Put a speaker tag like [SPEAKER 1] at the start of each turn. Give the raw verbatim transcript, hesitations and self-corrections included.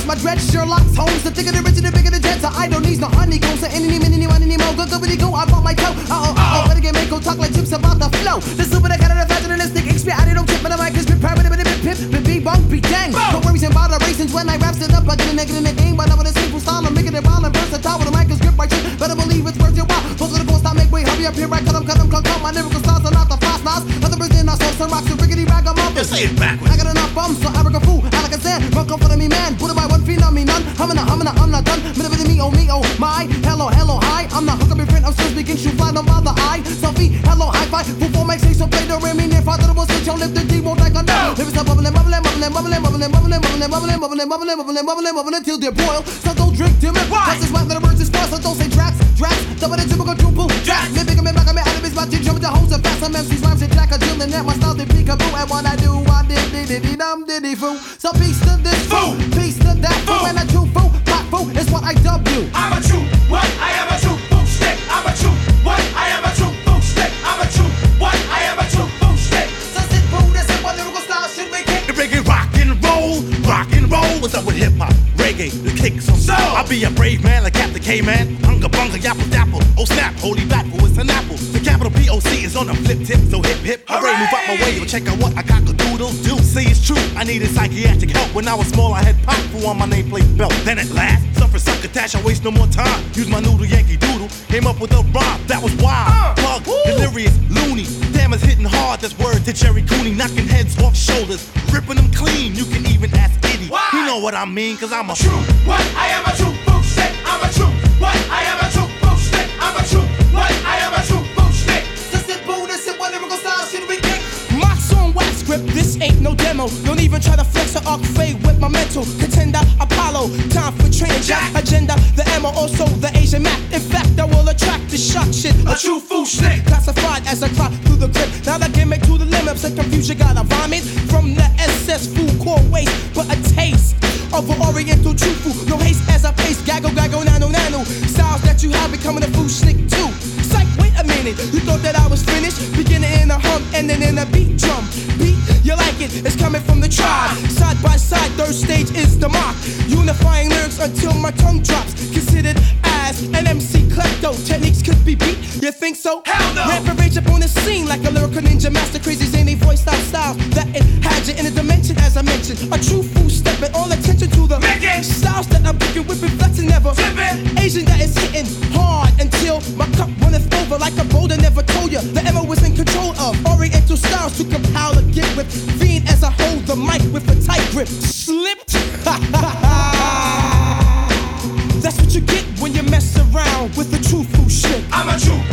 [SPEAKER 1] my dread Sherlock Holmes. The thicker the richer, the bigger the jet. So I don't need no honeycombs. So any, any, any, any more. Go, go, go, go. I bought my toe. Uh oh, uh oh. Better get make go talk like chips about the flow. The super, the kind of the fashionistic H P. I don't tip, but the mic is grip, private, but a bit pip, but be bunk, be dang. No worries about the races when I raps it up. I get a negative in the game, but I'm with a simple style. I'm making it wild and versatile. With the mic is grip, right shit. Better believe it's worth your while. Those are the ghosts I make way. Hurry up here, I cut them, cut them, cut them. My lyrical styles are not the fast knots. Other Brazilian, I saw some rocks, and rickety rag, I'm up.
[SPEAKER 2] Just say it backwards.
[SPEAKER 1] I got enough bums, so I work a fool. I like a sand, run come for me, man. Put it by one feet on me, none. I'm not, I'm not, I'm not done. Minute with me, oh me, oh my. Hello, hello, hi. I'm not hook up in print, I'm still speaking. Shoot fly, no bother, I. Selfie, hello, high five. Before my say so play the rim, in father the most switch on lift the D, won't like a no. There is a bubbling, bubbling, bubbling, bubbling, bubbling, bubbling, bubbling, bubbling, bubbling, bubbling, bubbling, bubbling, bubbling, till they boil. So don't drink to me. Cause it's wet, the birds is fast, so don't say tracks, tracks. Double the typical triple tracks. Me bigger, me back, me out of his body, jump with the hoes and fast. Some M Cs, rhymes, and jack, a jill, and that my style, they peekaboo. And what I do, I did, did, did, did, dum, did, did, foo. So peace to this fool, peace to that fool, and a true fool, pop fool is what I dub you.
[SPEAKER 3] I'm a true, what? I am a true fool stick. I'm a true, what? I am a true fool stick. I'm a true, what? I am a true fool stick.
[SPEAKER 1] So sit fool, that's it, what lyrical style should we kick?
[SPEAKER 2] The reggae rock and roll, rock and roll. What's up with hip hop? Reggae, the kicks on
[SPEAKER 3] So
[SPEAKER 2] I'll be a brave man like Captain K-Man. Unga bunga, yapple dapple. Oh snap, holy battle, it's an apple. The capital P O C is on a flip tip, so hip hip. Hooray, move out my way, yo, check out what I got the doodle do. See, it's true, I needed psychiatric help. When I was small, I had pop foo on my nameplate belt. Then at last, suffer succotash, I waste no more time. Use my noodle Yankee Doodle, came up with a rhyme that was wild.
[SPEAKER 3] Uh,
[SPEAKER 2] Plug,
[SPEAKER 3] woo.
[SPEAKER 2] delirious, loony. Damn, it's hitting hard, that's word to Cherry Cooney. Knocking heads off shoulders, ripping them clean. You can even ask Diddy.
[SPEAKER 3] Why?
[SPEAKER 2] He know what I mean, cause I'm a
[SPEAKER 3] true, what? I am a true fool stick. I'm a true, what? I am a true fool stick. I'm a true, what? I am a true fool stick.
[SPEAKER 1] So sit fool, that's it, what lyrical style should we kick?
[SPEAKER 4] My song wax script, this ain't no demo. Don't even try to flex or arc fade with my mental. Contender, Apollo, time for training jack. Agenda, the M O, also the Asian map. In fact, I will attract the shock shit.
[SPEAKER 3] A true fool stick.
[SPEAKER 4] Classified as a clock through the grip. Now that gimmick to the limits and confusion got a vomit from the S S food core waste, but a taste of an oriental true food. No haste as I pace, gaggle, gaggle, nano, nano. Styles that you have becoming a food slick too. Psych, wait a minute, you thought that I was finished? Beginning in a hum, ending in a beat drum. Beat, you like it, it's coming from the tribe. Side by side, third stage is the mark. Unifying lyrics until my tongue drops. Considered as an M C klepto. Techniques could be beat, you think so?
[SPEAKER 3] Hell no!
[SPEAKER 4] Rampant rage up on the scene like a lyrical ninja master. Crazy zany voice style styles that it had you in a dimension as I mentioned. A true fool stepping all attention to the
[SPEAKER 3] Making
[SPEAKER 4] styles that I'm picking, whipping, flexing, never
[SPEAKER 3] Tipping.
[SPEAKER 4] Asian that is hitting hard until my cup runneth over like a boulder. Never told you the M O was in control of Oriental styles to compile a get with fiend as I hold the mic with a tight grip. Slipped. That's what you get when you mess around with the true fool shit.
[SPEAKER 3] I'm a true,